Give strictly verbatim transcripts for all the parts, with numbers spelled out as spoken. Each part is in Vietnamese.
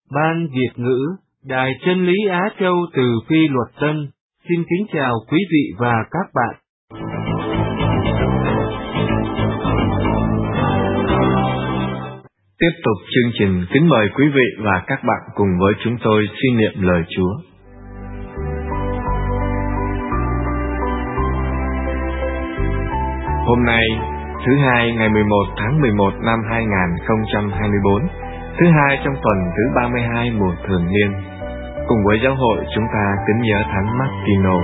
Ban Việt ngữ, Đài Chân lý Á Châu từ Phi Luật Tân, xin kính chào quý vị và các bạn. Tiếp tục chương trình, kính mời quý vị và các bạn cùng với chúng tôi suy niệm lời Chúa. Hôm nay, thứ hai ngày mười một tháng mười một năm hai nghìn không trăm hai mươi bốn, thứ hai trong tuần thứ ba mươi hai mùa thường niên. Cùng với giáo hội chúng ta kính nhớ Thánh Martino.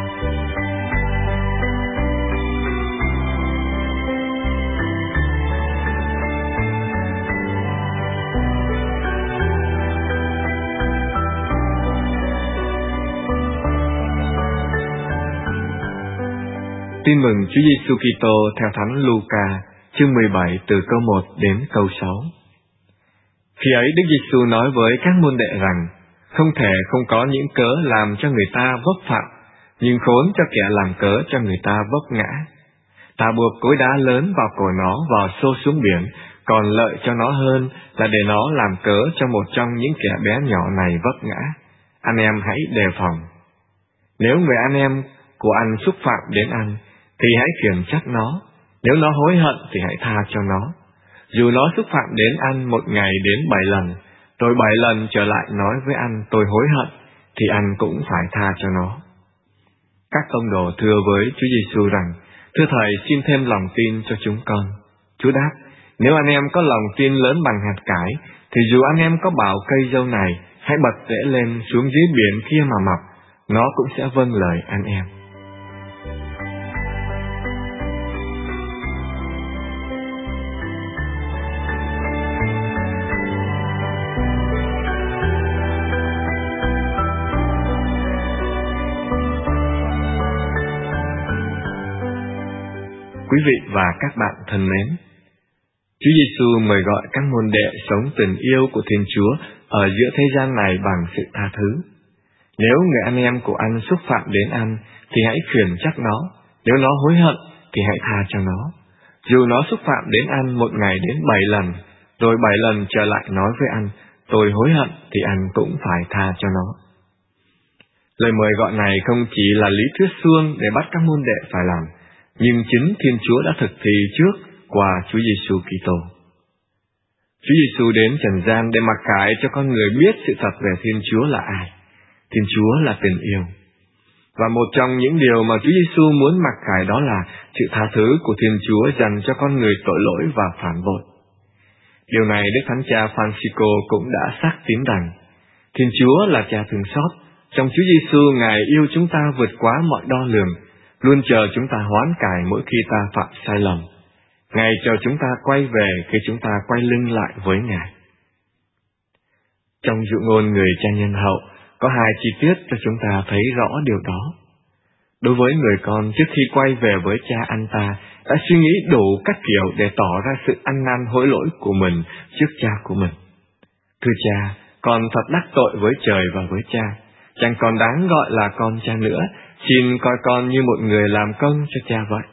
Tin mừng Chúa Giêsu Kitô theo Thánh Luca, chương mười bảy từ câu một đến câu sáu. Khi ấy Đức Giêsu nói với các môn đệ rằng, không thể không có những cớ làm cho người ta vấp phạm, nhưng khốn cho kẻ làm cớ cho người ta vấp ngã. Ta buộc cối đá lớn vào cổ nó vào xô xuống biển, còn lợi cho nó hơn là để nó làm cớ cho một trong những kẻ bé nhỏ này vấp ngã. Anh em hãy đề phòng. Nếu người anh em của anh xúc phạm đến anh, thì hãy khiển trách nó. Nếu nó hối hận thì hãy tha cho nó. Dù nó xúc phạm đến anh một ngày đến bảy lần, rồi bảy lần trở lại nói với anh tôi hối hận, thì anh cũng phải tha cho nó. Các tông đồ thưa với Chúa Giêsu rằng, thưa Thầy, xin thêm lòng tin cho chúng con. Chúa đáp, nếu anh em có lòng tin lớn bằng hạt cải, thì dù anh em có bảo cây dâu này, hãy bật rễ lên xuống dưới biển kia mà mọc, nó cũng sẽ vâng lời anh em. Quý vị và các bạn thân mến, Chúa Giêsu mời gọi các môn đệ sống tình yêu của Thiên Chúa ở giữa thế gian này bằng sự tha thứ. Nếu người anh em của anh xúc phạm đến anh, thì hãy khiển trách nó. Nếu nó hối hận, thì hãy tha cho nó. Dù nó xúc phạm đến anh một ngày đến bảy lần, rồi bảy lần trở lại nói với anh, tôi hối hận, thì anh cũng phải tha cho nó. Lời mời gọi này không chỉ là lý thuyết suông để bắt các môn đệ phải làm, nhưng chính Thiên Chúa đã thực thi trước qua Chúa Giêsu Kitô. Chúa Giêsu đến trần gian để mặc khải cho con người biết sự thật về Thiên Chúa là ai. Thiên Chúa là tình yêu. Và một trong những điều mà Chúa Giêsu muốn mặc khải đó là sự tha thứ của Thiên Chúa dành cho con người tội lỗi và phản bội. Điều này Đức Thánh Cha Francisco cũng đã xác tín rằng Thiên Chúa là Cha thương xót. Trong Chúa Giêsu, Ngài yêu chúng ta vượt quá mọi đo lường, luôn chờ chúng ta hoán cải mỗi khi ta phạm sai lầm. Ngài chờ chúng ta quay về khi chúng ta quay lưng lại với Ngài. Trong dụ ngôn người cha nhân hậu, có hai chi tiết cho chúng ta thấy rõ điều đó. Đối với người con, trước khi quay về với cha anh ta, đã suy nghĩ đủ các kiểu để tỏ ra sự ăn năn hối lỗi của mình trước cha của mình. Thưa cha, con thật đắc tội với trời và với cha, chẳng còn đáng gọi là con cha nữa, xin coi con như một người làm công cho cha vậy.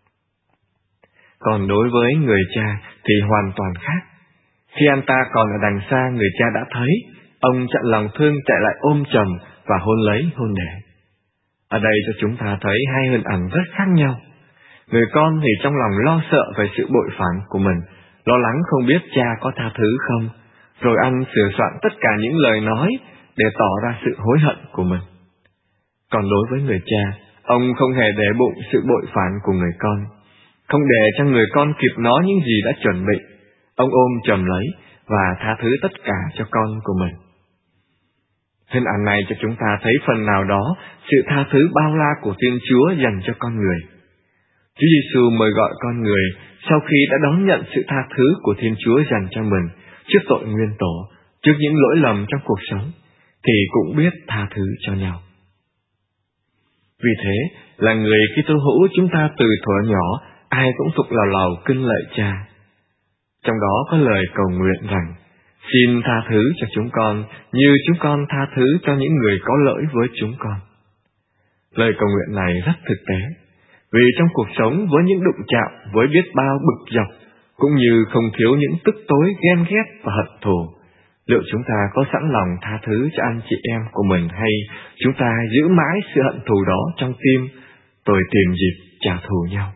Còn đối với người cha thì hoàn toàn khác. Khi anh ta còn ở đằng xa, người cha đã thấy, ông chặn lòng thương chạy lại ôm chầm và hôn lấy hôn để. Ở đây cho chúng ta thấy hai hình ảnh rất khác nhau. Người con thì trong lòng lo sợ về sự bội phản của mình, lo lắng không biết cha có tha thứ không, rồi anh sửa soạn tất cả những lời nói để tỏ ra sự hối hận của mình. Còn đối với người cha, ông không hề để bụng sự bội phản của người con, không để cho người con kịp nói những gì đã chuẩn bị. Ông ôm chầm lấy và tha thứ tất cả cho con của mình. Hình ảnh này cho chúng ta thấy phần nào đó sự tha thứ bao la của Thiên Chúa dành cho con người. Chúa Giêsu mời gọi con người sau khi đã đón nhận sự tha thứ của Thiên Chúa dành cho mình trước tội nguyên tổ, trước những lỗi lầm trong cuộc sống, thì cũng biết tha thứ cho nhau. Vì thế, là người Kitô hữu, chúng ta từ thuở nhỏ ai cũng thuộc lào lào kinh lạy Cha. Trong đó có lời cầu nguyện rằng, xin tha thứ cho chúng con như chúng con tha thứ cho những người có lỗi với chúng con. Lời cầu nguyện này rất thực tế, vì trong cuộc sống với những đụng chạm, với biết bao bực dọc, cũng như không thiếu những tức tối, ghen ghét và hận thù, Liệu chúng ta có sẵn lòng tha thứ cho anh chị em của mình, hay chúng ta giữ mãi sự hận thù đó trong tim, rồi tìm dịp trả thù nhau?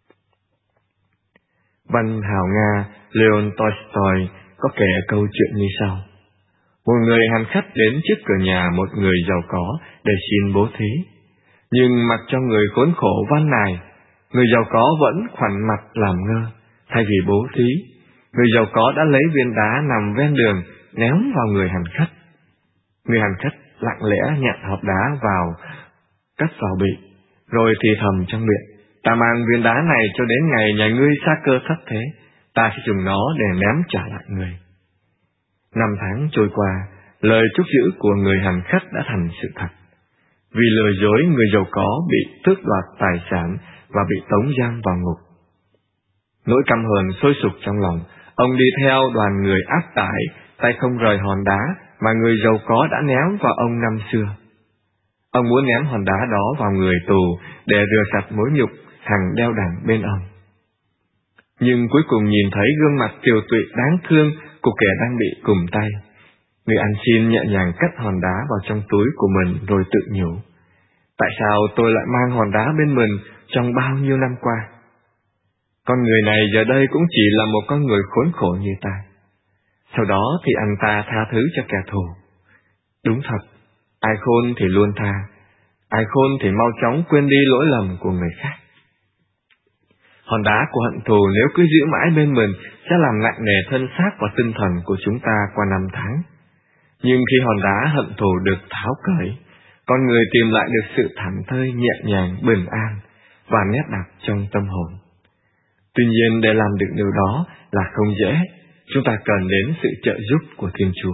Văn hào Nga Leon Tolstoy có kể câu chuyện như sau. Một người hành khách đến trước cửa nhà một người giàu có để xin bố thí, nhưng mặc cho người khốn khổ van nài, người giàu có vẫn khoảnh mặt làm ngơ. Thay vì bố thí, người giàu có đã lấy viên đá nằm ven đường ném vào người hành khách. Người hành khách lặng lẽ nhặt hộp đá vào, cất vào bị, rồi thì thầm trong miệng: ta mang viên đá này cho đến ngày nhà ngươi sa cơ thất thế, ta sẽ dùng nó để ném trả lại ngươi. Năm tháng trôi qua, lời chúc giữ của người hành khách đã thành sự thật. Vì lừa dối, người giàu có bị tước đoạt tài sản và bị tống giam vào ngục. Nỗi căm hờn sôi sục trong lòng, ông đi theo đoàn người ác tải, tay không rời hòn đá mà người giàu có đã ném vào ông năm xưa. Ông muốn ném hòn đá đó vào người tù để rửa sạch mối nhục hằng đeo đẳng bên ông. Nhưng cuối cùng nhìn thấy gương mặt tiều tụy đáng thương của kẻ đang bị cùm tay, người ăn xin nhẹ nhàng cất hòn đá vào trong túi của mình rồi tự nhủ: tại sao tôi lại mang hòn đá bên mình trong bao nhiêu năm qua? Con người này giờ đây cũng chỉ là một con người khốn khổ như ta. Sau đó thì anh ta tha thứ cho kẻ thù. Đúng thật, ai khôn thì luôn tha, ai khôn thì mau chóng quên đi lỗi lầm của người khác. Hòn đá của hận thù nếu cứ giữ mãi bên mình sẽ làm nặng nề thân xác và tinh thần của chúng ta qua năm tháng. Nhưng khi hòn đá hận thù được tháo cởi, con người tìm lại được sự thảnh thơi, nhẹ nhàng, bình an và nét đặc trong tâm hồn. Tuy nhiên, để làm được điều đó là không dễ, chúng ta cần đến sự trợ giúp của Thiên Chúa.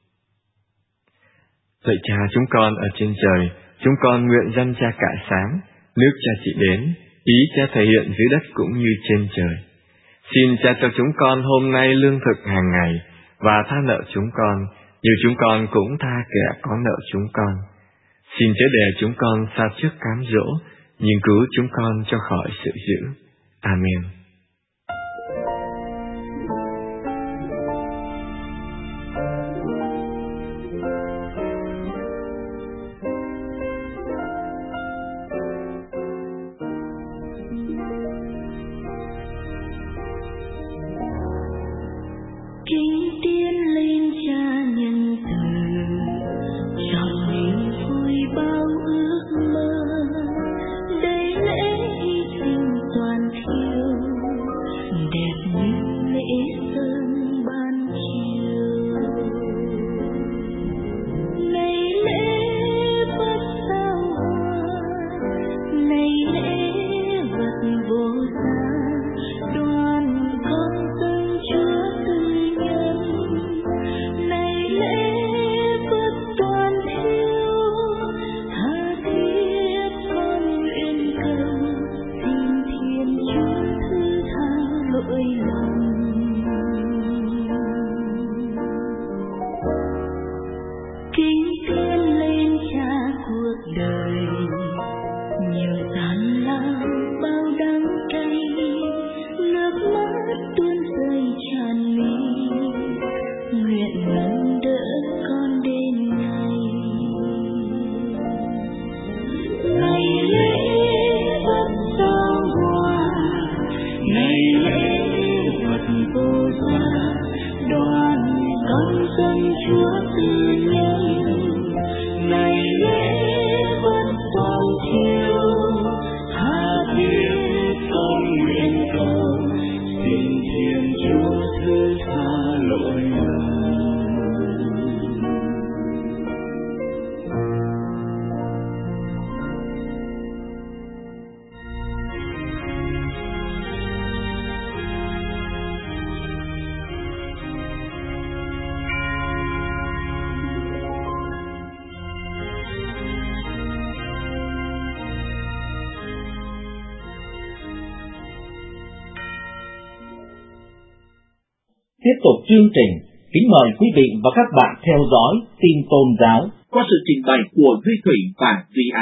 Lạy Cha chúng con ở trên trời, chúng con nguyện danh Cha cạ sáng, nước Cha trị đến, ý Cha thể hiện dưới đất cũng như trên trời. Xin Cha cho chúng con hôm nay lương thực hàng ngày và tha nợ chúng con, như chúng con cũng tha kẻ có nợ chúng con. Xin chớ để chúng con sa trước cám dỗ, nhưng cứu chúng con cho khỏi sự dữ. Amen. Tiếp tục chương trình, kính mời quý vị và các bạn theo dõi tin tôn giáo qua sự trình bày của Duy Thủy và Duy An.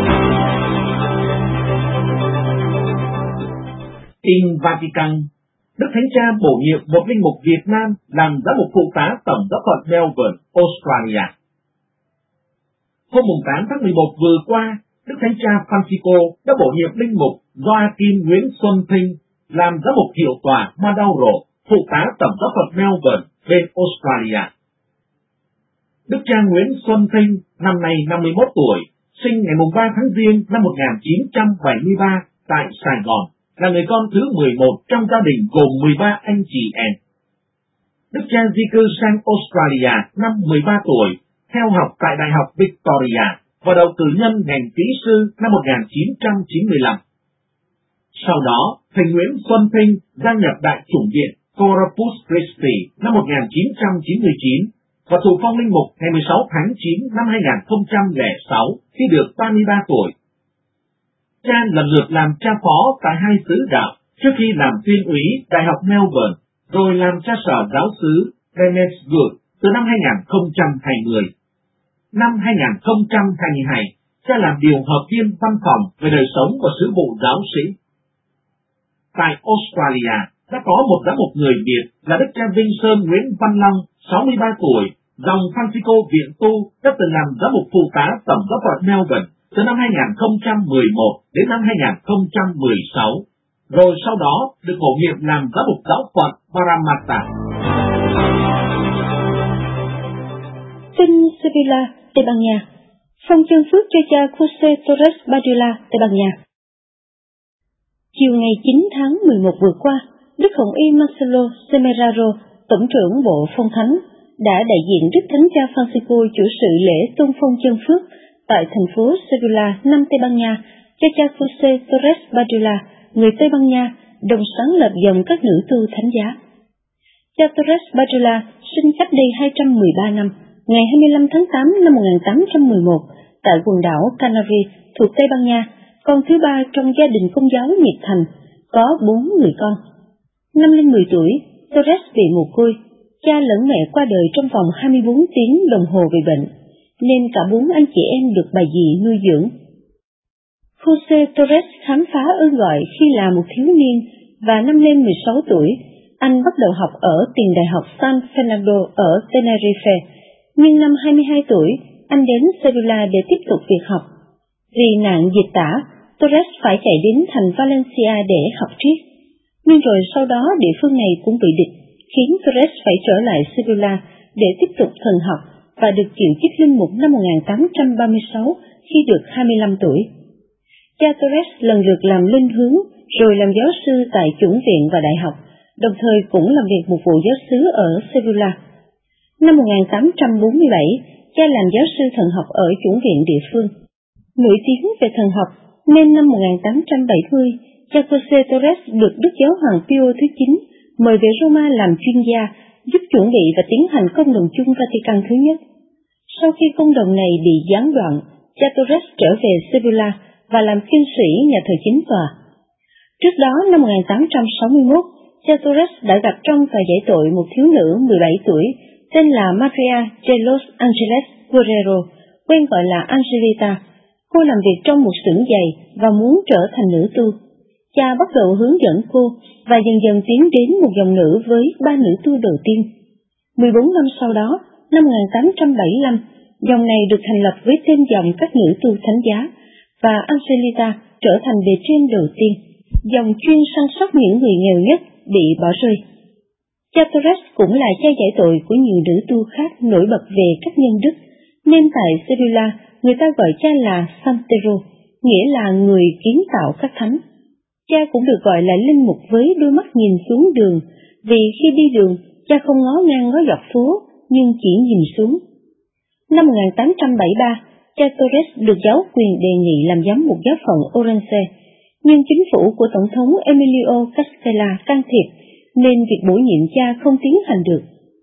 Tin Vatican Đức Thánh Cha bổ nhiệm một linh mục Việt Nam làm giám mục phụ tá tổng giáo phận Melbourne, Australia. Hôm tám tháng mười một vừa qua, Đức Thánh Cha Francisco đã bổ nhiệm linh mục Joaquin Nguyễn Xuân Thinh làm giám mục hiệu tòa Madauro, phụ tá tổng giáo phận Melbourne, bên Australia. Đức cha Nguyễn Xuân Thinh năm nay năm mươi mốt tuổi, sinh ngày ba tháng Giêng năm một nghìn chín trăm bảy mươi ba tại Sài Gòn, là người con thứ mười một trong gia đình gồm mười ba anh chị em. Đức cha di cư sang Australia năm mười ba tuổi, theo học tại Đại học Victoria và đậu cử nhân ngành kỹ sư năm một nghìn chín trăm chín mươi lăm. Sau đó, thầy Nguyễn Xuân Thinh gia nhập Đại chủng viện Corpus Christi năm một nghìn chín trăm chín mươi chín và thụ phong linh mục ngày mười sáu tháng chín năm hai nghìn không trăm lẻ sáu khi được ba mươi ba tuổi. Cha lần lượt làm cha phó tại hai xứ đạo trước khi làm tuyên úy Đại học Melbourne, rồi làm cha sở giáo xứ Daneswood từ năm hai nghìn không trăm hai mươi. Năm hai nghìn không trăm hai mươi hai, cha làm điều hợp viên văn phòng về đời sống và sứ vụ giáo sĩ. Tại Australia, đã có một giám mục người Việt là Đức cha Vinh Sơn Nguyễn Văn Long, sáu mươi ba tuổi, dòng Francisco Viện Tu, đã từng làm giám mục phụ tá tổng giáo phận Melbourne từ năm hai nghìn không trăm mười một đến năm hai nghìn không trăm mười sáu, rồi sau đó được bổ nhiệm làm giám mục giáo phận Parramatta. Tin Sevilla, Tây Ban Nha. Phong chân phước cho cha José Torres Badula, Tây Ban Nha. Chiều ngày chín tháng mười một vừa qua, Đức Hồng Y Marcelo Semeraro, Tổng trưởng Bộ Phong Thánh, đã đại diện Đức Thánh Cha Francisco chủ sự lễ tôn phong chân phước tại thành phố Sevilla, Nam Tây Ban Nha, cho cha José Torres Badula, người Tây Ban Nha, đồng sáng lập dòng các nữ tu thánh giá. Cha Torres Badula sinh cách đây hai trăm mười ba năm, ngày hai mươi lăm tháng tám năm một nghìn tám trăm mười một, tại quần đảo Canary thuộc Tây Ban Nha, con thứ ba trong gia đình công giáo nhiệt thành, có bốn người con. Năm lên mười tuổi, Torres bị mồ côi, cha lẫn mẹ qua đời trong vòng hai mươi bốn tiếng đồng hồ vì bệnh, nên cả bốn anh chị em được bà dì nuôi dưỡng. José Torres khám phá ơn gọi khi là một thiếu niên và năm lên mười sáu tuổi, anh bắt đầu học ở tiền đại học San Fernando ở Tenerife, nhưng năm hai mươi hai tuổi, anh đến Sevilla để tiếp tục việc học. Vì nạn dịch tả, Torres phải chạy đến thành Valencia để học triết. Nhưng rồi sau đó địa phương này cũng bị địch, khiến Torres phải trở lại Sevilla để tiếp tục thần học và được chịu chức linh mục năm một nghìn tám trăm ba mươi sáu khi được hai mươi lăm tuổi. Cha Torres lần lượt làm linh hướng, rồi làm giáo sư tại chủng viện và đại học, đồng thời cũng làm việc một vụ giáo xứ ở Sevilla. Năm một nghìn tám trăm bốn mươi bảy, cha làm giáo sư thần học ở chủng viện địa phương. Nổi tiếng về thần học, nên năm một nghìn tám trăm bảy mươi, cha José Torres được Đức Giáo hoàng Pio thứ chín mời về Roma làm chuyên gia, giúp chuẩn bị và tiến hành công đồng chung Vatican thứ nhất. Sau khi công đồng này bị gián đoạn, cha Torres trở về Sevilla và làm chuyên sĩ nhà thờ chính tòa. Trước đó, năm một nghìn tám trăm sáu mươi mốt, cha Torres đã gặp trong và giải tội một thiếu nữ mười bảy tuổi tên là Maria de los Angeles Guerrero, quen gọi là Angelita. Cô làm việc trong một xưởng giày và muốn trở thành nữ tu. Cha bắt đầu hướng dẫn cô và dần dần tiến đến một dòng nữ với ba nữ tu đầu tiên. mười bốn năm sau đó, năm một nghìn tám trăm bảy mươi lăm, dòng này được thành lập với tên dòng các nữ tu thánh giá và Angelita trở thành bề trên đầu tiên, dòng chuyên săn sóc những người nghèo nhất bị bỏ rơi. Cha Torres cũng là cha giải tội của nhiều nữ tu khác nổi bật về các nhân đức, nên tại Sevilla người ta gọi cha là Santero, nghĩa là người kiến tạo các thánh. Cha cũng được gọi là linh mục với đôi mắt nhìn xuống đường, vì khi đi đường, cha không ngó ngang ngó dọc phố, nhưng chỉ nhìn xuống. Năm một nghìn tám trăm bảy mươi ba, cha Torres được giáo quyền đề nghị làm giám mục giáo phận Orense, nhưng chính phủ của Tổng thống Emilio Castella can thiệp, nên việc bổ nhiệm cha không tiến hành được.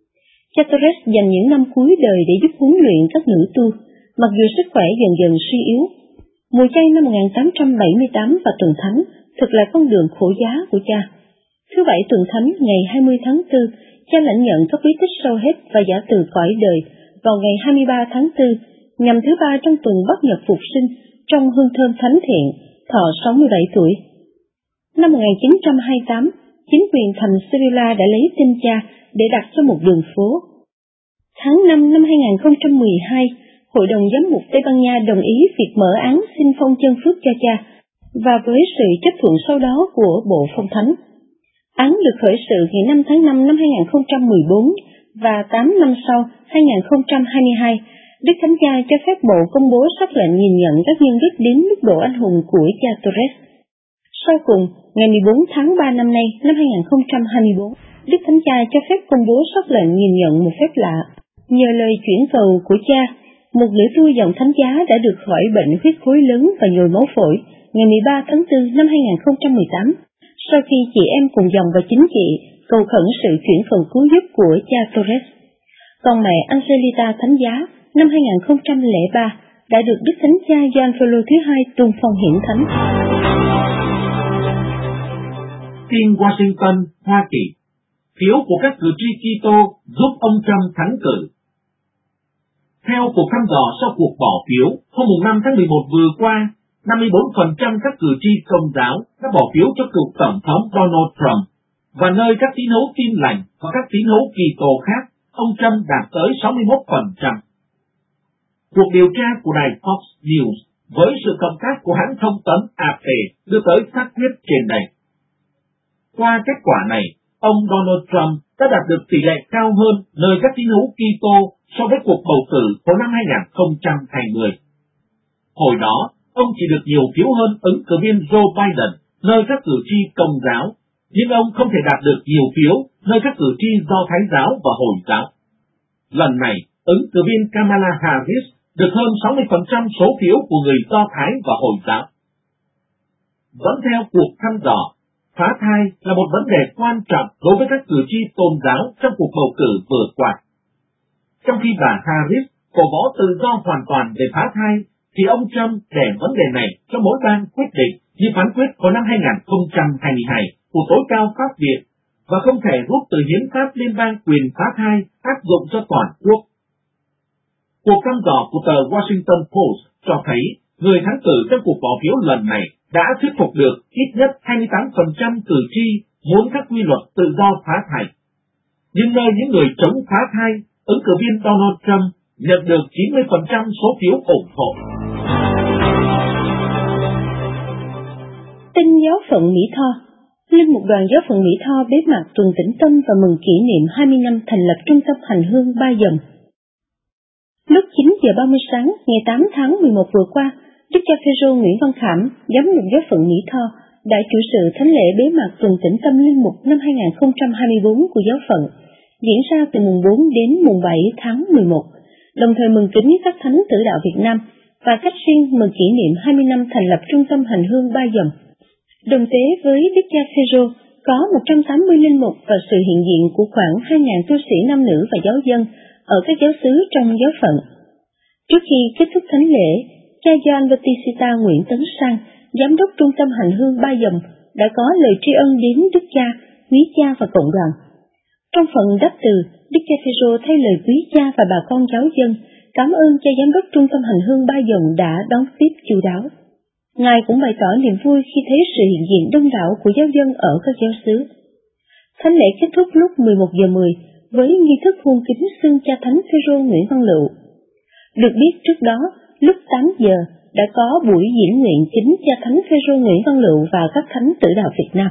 Cha Torres dành những năm cuối đời để giúp huấn luyện các nữ tu, mặc dù sức khỏe dần dần suy yếu. Mùa chay năm một nghìn tám trăm bảy mươi tám và tuần thánh thực là con đường khổ giá của cha. Thứ bảy tuần thánh ngày hai mươi tháng tư, cha lãnh nhận các bí tích sâu hết và giả từ cõi đời vào ngày hai mươi ba tháng tư, nhằm thứ ba trong tuần Bất Nhật Phục Sinh, trong hương thơm thánh thiện, thọ sáu mươi bảy tuổi. Năm một nghìn chín trăm hai mươi tám, chính quyền thành Sevilla đã lấy tên cha để đặt cho một đường phố. Tháng năm năm hai nghìn không trăm mười hai, Hội đồng Giám mục Tây Ban Nha đồng ý việc mở án xin phong chân phước cho cha, và với sự chấp thuận sau đó của Bộ Phong Thánh. Án được khởi sự ngày năm tháng năm năm hai nghìn không trăm mười bốn và tám năm sau, hai nghìn không trăm hai mươi hai, Đức Thánh Cha cho phép Bộ công bố sắc lệnh nhìn nhận các nhân đức đến mức độ anh hùng của cha Torres. Sau cùng, ngày mười bốn tháng ba năm nay, năm hai nghìn không trăm hai mươi bốn, Đức Thánh Cha cho phép công bố sắc lệnh nhìn nhận một phép lạ. Nhờ lời chuyển cầu của cha, một nữ tu dòng thánh giá đã được khỏi bệnh huyết khối lớn và nhồi máu phổi ngày mười ba tháng tư năm hai nghìn không trăm mười tám, sau khi chị em cùng dòng và chính chị cầu khẩn sự chuyển cầu cứu giúp của cha Torres. Còn mẹ Angelita thánh giá năm hai nghìn không trăm lẻ ba đã được Đức Thánh Cha Gioan Phaolô thứ hai tôn phong hiển thánh. Tin Washington, Hoa Kỳ. Phiếu của các cử tri Kitô giúp ông Trump thắng cử. Theo cuộc thăm dò sau cuộc bỏ phiếu hôm năm tháng mười một vừa qua, năm mươi bốn phần trăm các cử tri Công giáo đã bỏ phiếu cho cựu Tổng thống Donald Trump, và nơi các tín hữu Tin Lành và các tín hữu Kitô khác, ông Trump đạt tới sáu mươi mốt phần trăm. Cuộc điều tra của đài Fox News với sự cộng tác của hãng thông tấn a pê đưa tới xác quyết trên đây. Qua kết quả này, ông Donald Trump đã đạt được tỷ lệ cao hơn nơi các tín hữu Kitô so với cuộc bầu cử của năm hai nghìn không trăm hai mươi. Hồi đó, ông chỉ được nhiều phiếu hơn ứng cử viên Joe Biden nơi các cử tri Công giáo, nhưng ông không thể đạt được nhiều phiếu nơi các cử tri Do Thái giáo và Hồi giáo. Lần này, ứng cử viên Kamala Harris được hơn sáu mươi phần trăm số phiếu của người Do Thái và Hồi giáo. Vẫn theo cuộc thăm dò, phá thai là một vấn đề quan trọng đối với các cử tri tôn giáo trong cuộc bầu cử vừa qua. Trong khi bà Harris cổ vũ tự do hoàn toàn về phá thai, thì ông Trump để vấn đề này cho mỗi bang quyết định như phán quyết vào năm hai nghìn không trăm hai mươi hai của tối cao Pháp Viện, và không thể rút từ hiến pháp liên bang quyền phá thai áp dụng cho toàn quốc. Cuộc thăm dò của tờ Washington Post cho thấy người thắng cử trong cuộc bỏ phiếu lần này đã thuyết phục được ít nhất hai mươi tám phần trăm cử tri muốn các quy luật tự do phá thai. Nhưng nơi những người chống phá thai, ứng cử viên Donald Trump nhận được chín mươi phần trăm số phiếu ủng hộ. Tin giáo phận Mỹ Tho. Linh mục đoàn giáo phận Mỹ Tho bế mạc tuần tĩnh tâm và mừng kỷ niệm hai mươi năm thành lập trung tâm hành hương Ba Dầm. Lúc chín giờ ba mươi sáng ngày tám tháng mười một vừa qua, Đức cha Phêrô Nguyễn Văn Khảm, giám mục giáo phận Mỹ Tho, đã chủ sự thánh lễ bế mạc tuần tĩnh tâm linh mục năm hai nghìn không trăm hai mươi bốn của giáo phận, diễn ra từ mùng bốn đến mùng bảy tháng mười một, đồng thời mừng kính các thánh tử đạo Việt Nam và cách riêng mừng kỷ niệm hai mươi năm thành lập trung tâm hành hương Ba Dầm. Đồng tế với Đức cha Phêrô có một trăm tám mươi linh mục và sự hiện diện của khoảng hai nghìn tu sĩ nam nữ và giáo dân ở các giáo xứ trong giáo phận. Trước khi kết thúc thánh lễ, cha Gioan Battista Nguyễn Tấn Sang, giám đốc trung tâm hành hương Ba Dầm, đã có lời tri ân đến Đức cha, quý cha và cộng đoàn. Trong phần đáp từ, Đức cha Phêrô thay lời quý cha và bà con giáo dân cảm ơn cha giám đốc trung tâm hành hương Ba Dầm đã đón tiếp chu đáo. Ngài cũng bày tỏ niềm vui khi thấy sự hiện diện đông đảo của giáo dân ở các giáo xứ. Thánh lễ kết thúc lúc mười một giờ mười với nghi thức hôn kính xưng cha Thánh Phêrô Nguyễn Văn Lựu. Được biết trước đó, lúc tám giờ đã có buổi diễn nguyện kính cha Thánh Phêrô Nguyễn Văn Lựu và các thánh tử đạo Việt Nam.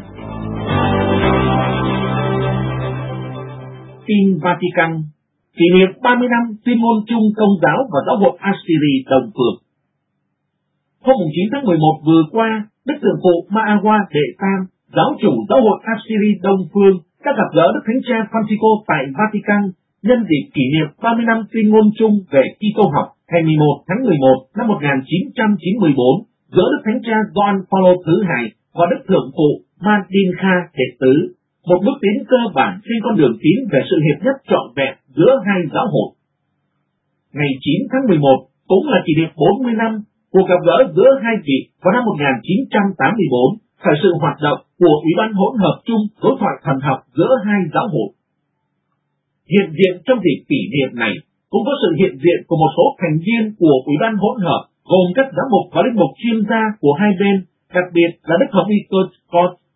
Tin Vatican. Kỷ niệm ba mươi năm tuyên ngôn chung Công giáo và giáo hội Assyri Đông Phương. Hôm chín tháng mười một vừa qua, Đức Thượng phụ Maawa Đệ Tam, giáo chủ giáo hội Assyri Đông Phương, đã gặp gỡ Đức Thánh cha Francisco tại Vatican nhân dịp kỷ niệm ba mươi năm tuyên ngôn chung về Kitô học ngày mười một tháng mười một năm một nghìn chín trăm chín mươi tư giữa Đức Thánh cha Gioan Phaolô thứ hai và Đức Thượng phụ Madinka Đệ tứ, một bước tiến cơ bản trên con đường tiến về sự hiệp nhất trọn vẹn giữa hai giáo hội. Ngày chín tháng mười một cũng là kỷ niệm bốn mươi năm cuộc gặp gỡ giữa hai vị vào năm một nghìn chín trăm tám mươi tư, khởi sự hoạt động của Ủy ban hỗn hợp chung đối thoại thần học giữa hai giáo hội. Hiện diện trong dịp kỷ niệm này cũng có sự hiện diện của một số thành viên của Ủy ban hỗn hợp, gồm các giám mục và linh mục chuyên gia của hai bên, đặc biệt là Đức Hồng Y Kurt Scott,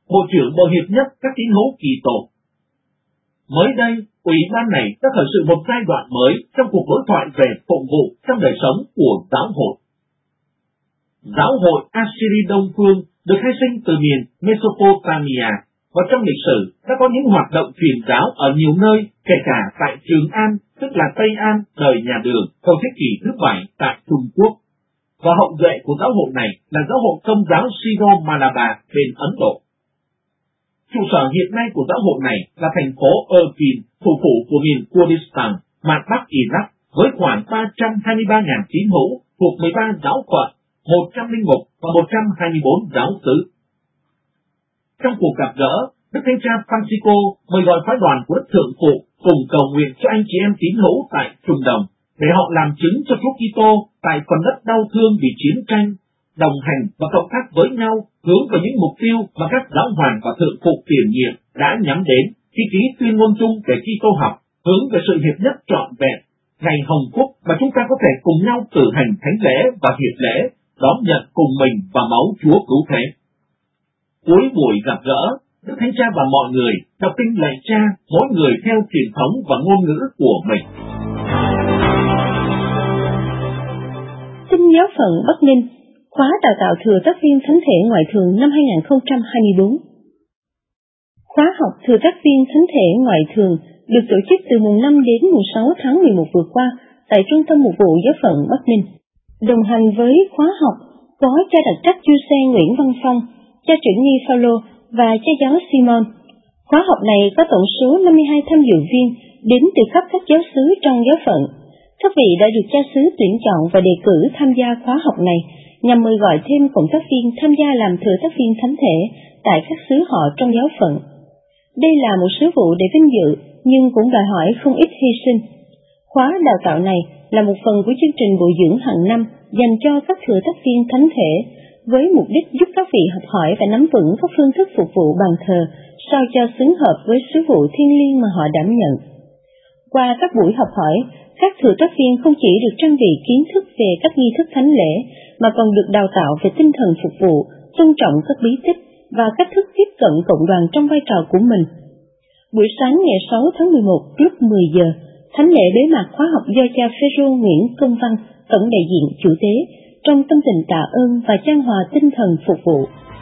bộ trưởng bồi hiệp nhất các tín hữu kỳ tổ. Mới đây, ủy ban này đã khởi sự một giai đoạn mới trong cuộc đối thoại về phụng vụ trong đời sống của giáo hội. Giáo hội Assyri Đông Phương được khai sinh từ miền Mesopotamia và trong lịch sử đã có những hoạt động truyền giáo ở nhiều nơi, kể cả tại Trường An, tức là Tây An, đời nhà Đường, hồi thế kỷ thứ bảy tại Trung Quốc. Và hậu duệ của giáo hội này là giáo hội Công giáo Syro-Malabar bên Ấn Độ. Trụ sở hiện nay của giáo hội này là thành phố Erbil, thủ phủ của miền Kurdistan, mặt Bắc Iraq, với khoảng ba trăm hai mươi ba nghìn tín hữu thuộc mười ba giáo phận, một trăm lẻ một và một trăm hai mươi bốn giáo xứ. Trong cuộc gặp gỡ, Đức Thánh cha Francisco mời gọi phái đoàn của Đức Thượng Phụ cùng cầu nguyện cho anh chị em tín hữu tại Trung Đồng, để họ làm chứng cho Chúa Kitô tại phần đất đau thương vì chiến tranh, đồng hành và cộng tác với nhau hướng vào những mục tiêu mà các giáo hoàng và thượng phụ tiền nhiệm đã nhắm đến khi ký tuyên ngôn chung về Kitô học, hướng về sự hiệp nhất trọn vẹn, ngày hồng phúc mà chúng ta có thể cùng nhau cử hành thánh lễ và hiệp lễ, đón nhận cùng mình và máu Chúa cứu thế. Cuối buổi gặp gỡ, Đức Thánh Cha và mọi người đọc kinh lạy Cha, mỗi người theo truyền thống và ngôn ngữ của mình. Tin giáo phận Bắc Ninh, khóa đào tạo thừa tác viên thánh thể ngoại thường năm hai không hai tư. Khóa học thừa tác viên thánh thể ngoại thường được tổ chức từ mùng năm đến mùng sáu tháng mười một vừa qua tại Trung tâm Mục vụ Giáo phận Bắc Ninh. Đồng hành với khóa học có cha đặc trách Du Xe Nguyễn Văn Phong, cha trưởng nghi Phaolô và cha giáo Simon. Khóa học này có tổng số năm mươi hai tham dự viên đến từ khắp các giáo xứ trong giáo phận. Các vị đã được cha xứ tuyển chọn và đề cử tham gia khóa học này nhằm mời gọi thêm cộng tác viên tham gia làm thừa tác viên thánh thể tại các xứ họ trong giáo phận. Đây là một sứ vụ để vinh dự nhưng cũng đòi hỏi không ít hy sinh. Khóa đào tạo này là một phần của chương trình bồi dưỡng hàng năm dành cho các thừa tác viên thánh thể, với mục đích giúp các vị học hỏi và nắm vững các phương thức phục vụ bàn thờ sao cho xứng hợp với sứ vụ thiêng liêng mà họ đảm nhận. Qua các buổi học hỏi, các thừa tác viên không chỉ được trang bị kiến thức về các nghi thức thánh lễ, mà còn được đào tạo về tinh thần phục vụ, tôn trọng các bí tích và cách thức tiếp cận cộng đoàn trong vai trò của mình. Buổi sáng ngày sáu tháng mười một lúc mười giờ, thánh lễ bế mạc khóa học do cha Phêrô Nguyễn Công Văn, tổng đại diện chủ tế, trong tâm tình tạ ơn và chan hòa tinh thần phục vụ.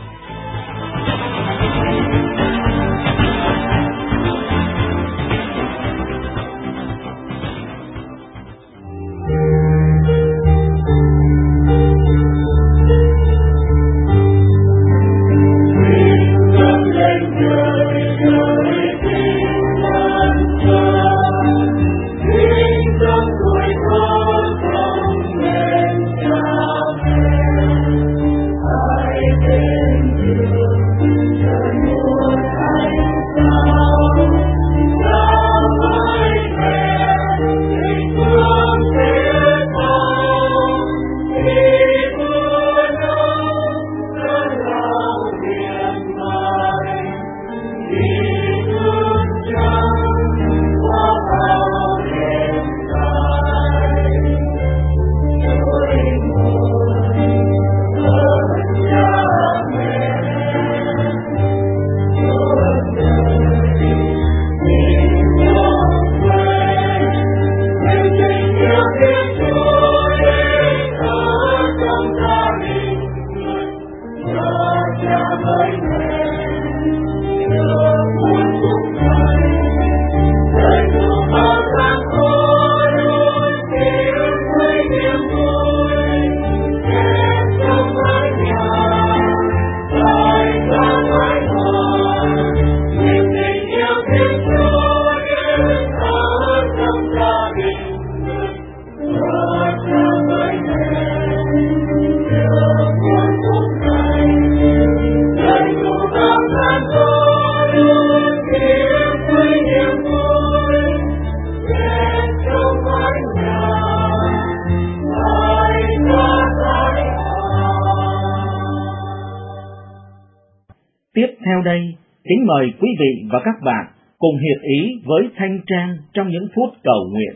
Tiếp theo đây, kính mời quý vị và các bạn cùng hiệp ý với Thanh Trang trong những phút cầu nguyện.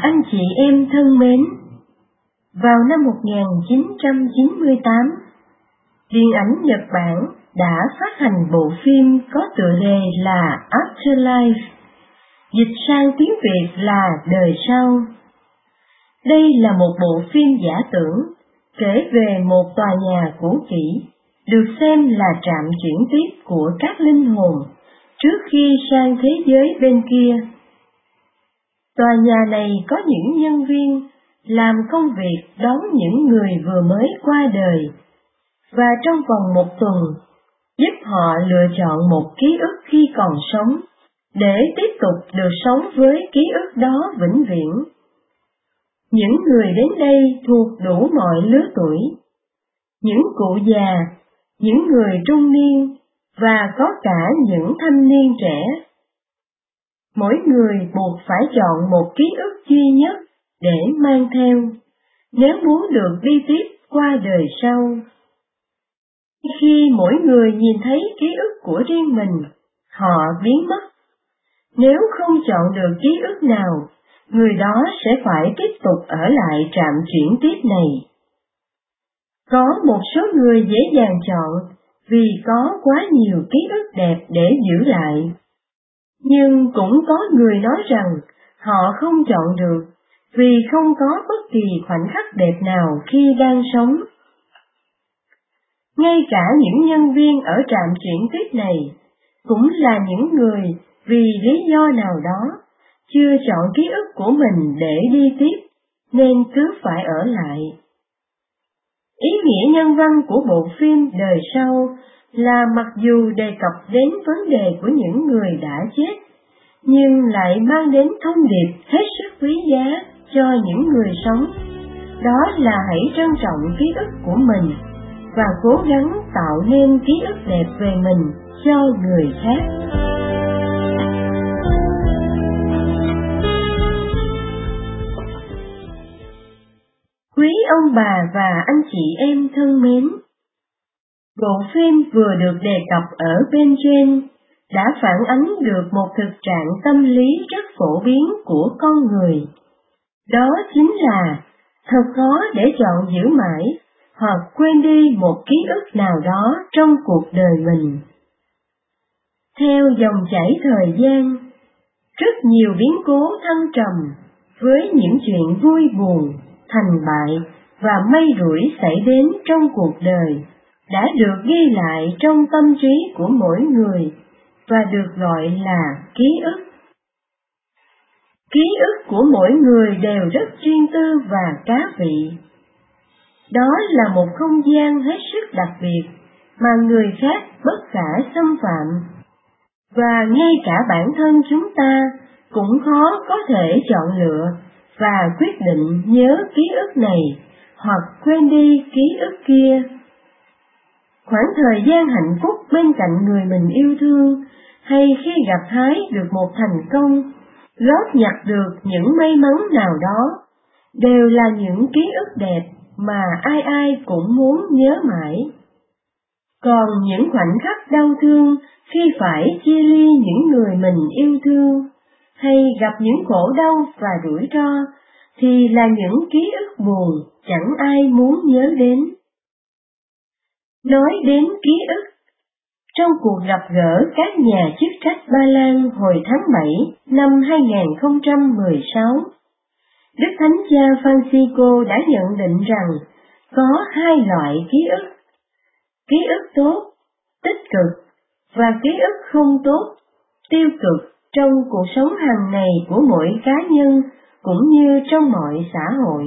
anh chị em thân mến, vào năm một nghìn chín trăm chín mươi tám, điện ảnh Nhật Bản đã phát hành bộ phim có tựa đề là Afterlife, dịch sang tiếng Việt là Đời Sau. Đây là một bộ phim giả tưởng kể về một tòa nhà cũ kỹ, được xem là trạm chuyển tiếp của các linh hồn trước khi sang thế giới bên kia. Tòa nhà này có những nhân viên làm công việc đón những người vừa mới qua đời, và trong vòng một tuần giúp họ lựa chọn một ký ức khi còn sống, để tiếp tục được sống với ký ức đó vĩnh viễn. Những người đến đây thuộc đủ mọi lứa tuổi, những cụ già, những người trung niên, và có cả những thanh niên trẻ. Mỗi người buộc phải chọn một ký ức duy nhất để mang theo, nếu muốn được đi tiếp qua đời sau. Khi mỗi người nhìn thấy ký ức của riêng mình, họ biến mất. Nếu không chọn được ký ức nào, người đó sẽ phải tiếp tục ở lại trạm chuyển tiếp này. Có một số người dễ dàng chọn vì có quá nhiều ký ức đẹp để giữ lại. Nhưng cũng có người nói rằng họ không chọn được vì không có bất kỳ khoảnh khắc đẹp nào khi đang sống. Ngay cả những nhân viên ở trạm chuyển tiếp này cũng là những người vì lý do nào đó chưa chọn ký ức của mình để đi tiếp, nên cứ phải ở lại. Ý nghĩa nhân văn của bộ phim Đời Sau là mặc dù đề cập đến vấn đề của những người đã chết, nhưng lại mang đến thông điệp hết sức quý giá cho những người sống. Đó là hãy trân trọng ký ức của mình và cố gắng tạo nên ký ức đẹp về mình cho người khác. Quý ông bà và anh chị em thân mến, bộ phim vừa được đề cập ở bên trên đã phản ánh được một thực trạng tâm lý rất phổ biến của con người. Đó chính là thật khó để chọn giữ mãi hoặc quên đi một ký ức nào đó trong cuộc đời mình. Theo dòng chảy thời gian, rất nhiều biến cố thăng trầm với những chuyện vui buồn, thành bại và may rủi xảy đến trong cuộc đời đã được ghi lại trong tâm trí của mỗi người và được gọi là ký ức. Ký ức của mỗi người đều rất riêng tư và cá vị. Đó là một không gian hết sức đặc biệt mà người khác bất khả xâm phạm. Và ngay cả bản thân chúng ta cũng khó có thể chọn lựa và quyết định nhớ ký ức này hoặc quên đi ký ức kia. Khoảng thời gian hạnh phúc bên cạnh người mình yêu thương, hay khi gặt hái được một thành công, góp nhặt được những may mắn nào đó, đều là những ký ức đẹp mà ai ai cũng muốn nhớ mãi. Còn những khoảnh khắc đau thương khi phải chia ly những người mình yêu thương, hay gặp những khổ đau và rủi ro, thì là những ký ức buồn chẳng ai muốn nhớ đến. Nói đến ký ức, trong cuộc gặp gỡ các nhà chức trách Ba Lan hồi tháng bảy năm hai nghìn không trăm mười sáu, Đức Thánh Cha Francisco đã nhận định rằng có hai loại ký ức: ký ức tốt, tích cực, và ký ức không tốt, tiêu cực trong cuộc sống hàng ngày của mỗi cá nhân cũng như trong mọi xã hội.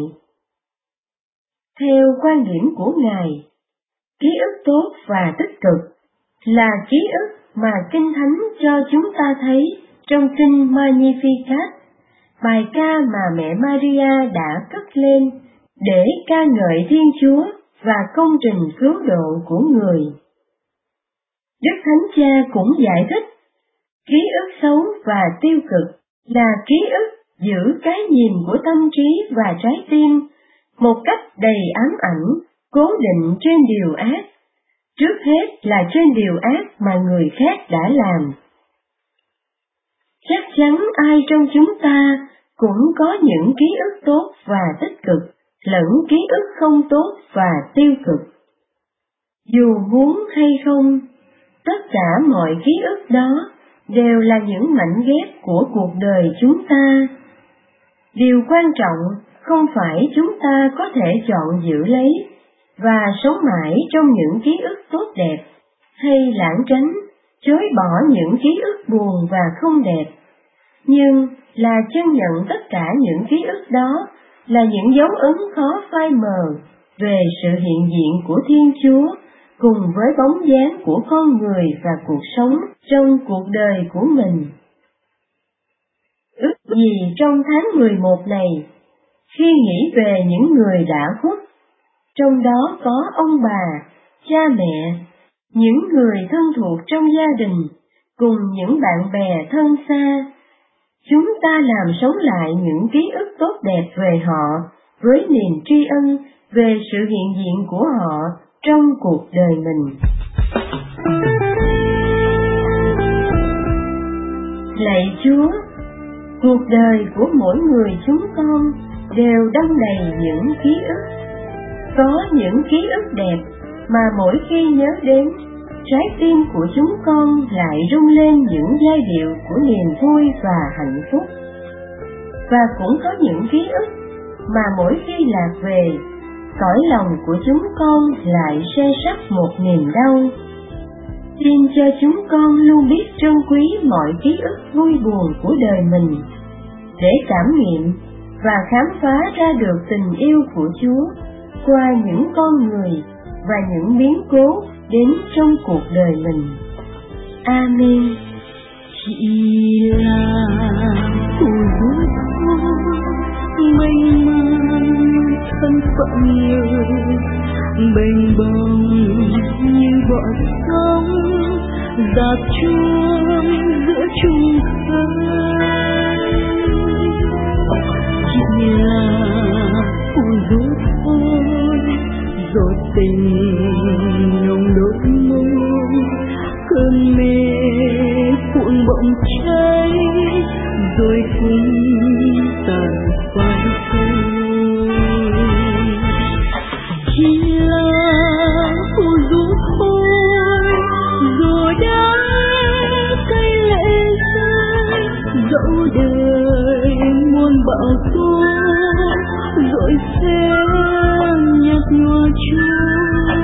Theo quan điểm của Ngài, ký ức tốt và tích cực là ký ức mà Kinh Thánh cho chúng ta thấy trong kinh Magnificat, bài ca mà mẹ Maria đã cất lên để ca ngợi Thiên Chúa và công trình cứu độ của người. Đức Thánh Cha cũng giải thích, ký ức xấu và tiêu cực là ký ức giữ cái nhìn của tâm trí và trái tim một cách đầy ám ảnh, cố định trên điều ác, trước hết là trên điều ác mà người khác đã làm. Chắc chắn ai trong chúng ta cũng có những ký ức tốt và tích cực, lẫn ký ức không tốt và tiêu cực. Dù muốn hay không, tất cả mọi ký ức đó đều là những mảnh ghép của cuộc đời chúng ta. Điều quan trọng không phải chúng ta có thể chọn giữ lấy và sống mãi trong những ký ức tốt đẹp, hay lảng tránh, chối bỏ những ký ức buồn và không đẹp, nhưng là chân nhận tất cả những ký ức đó là những dấu ấn khó phai mờ về sự hiện diện của Thiên Chúa cùng với bóng dáng của con người và cuộc sống trong cuộc đời của mình. Ước gì trong tháng mười một này, khi nghĩ về những người đã khuất, trong đó có ông bà, cha mẹ, những người thân thuộc trong gia đình, cùng những bạn bè thân xa, chúng ta làm sống lại những ký ức tốt đẹp về họ với niềm tri ân về sự hiện diện của họ trong cuộc đời mình. Lạy Chúa, cuộc đời của mỗi người chúng con đều đong đầy những ký ức. Có những ký ức đẹp mà mỗi khi nhớ đến, trái tim của chúng con lại rung lên những giai điệu của niềm vui và hạnh phúc. Và cũng có những ký ức mà mỗi khi lạc về, cõi lòng của chúng con lại se sắt một niềm đau. Xin cho chúng con luôn biết trân quý mọi ký ức vui buồn của đời mình, để cảm nghiệm và khám phá ra được tình yêu của Chúa qua những con người và những biến cố đến trong cuộc đời mình. Amen. Chỉ là phù du mênh mang thân phận người, bềnh bồng như bọt sóng dạt chuông giữa trung khơi. Chỉ là phù du thôi, rồi tình nồng đôi môi, cơn mê cuộn bỗng cháy, rồi cũng tàn phai thôi. Chỉ là phù du thôi, rồi đã cây lệ rơi, dẫu đời muôn bão tố, rồi sẽ nhạt nhòa trôi.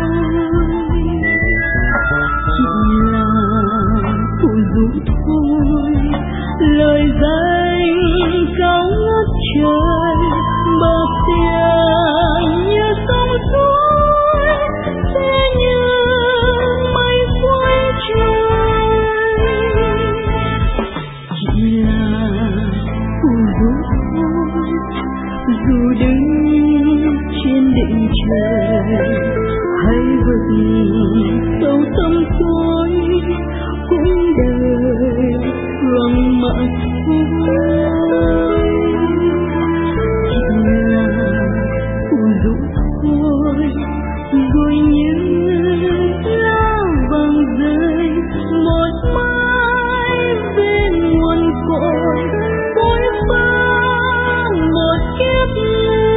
Chỉ là phù du thôi, lời danh cao ngất trời, bờ tiếng như sóng suối, sẽ như mây quay trời. Chỉ là phù du thôi, dù đứng trên đỉnh trời hay vực sâu thẳm tối, cũng đời vắng mà thôi. Chỉ là phù du thôi, rồi như lá vàng rơi một mãi về nguồn cội, phôi pha một kiếp người.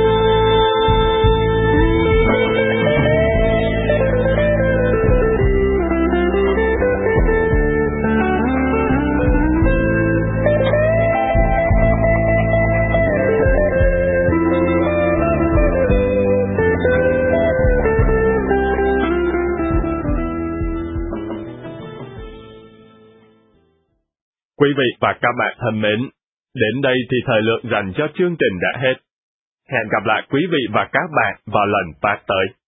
Quý vị và các bạn thân mến, đến đây thì thời lượng dành cho chương trình đã hết. Hẹn gặp lại quý vị và các bạn vào lần phát tới.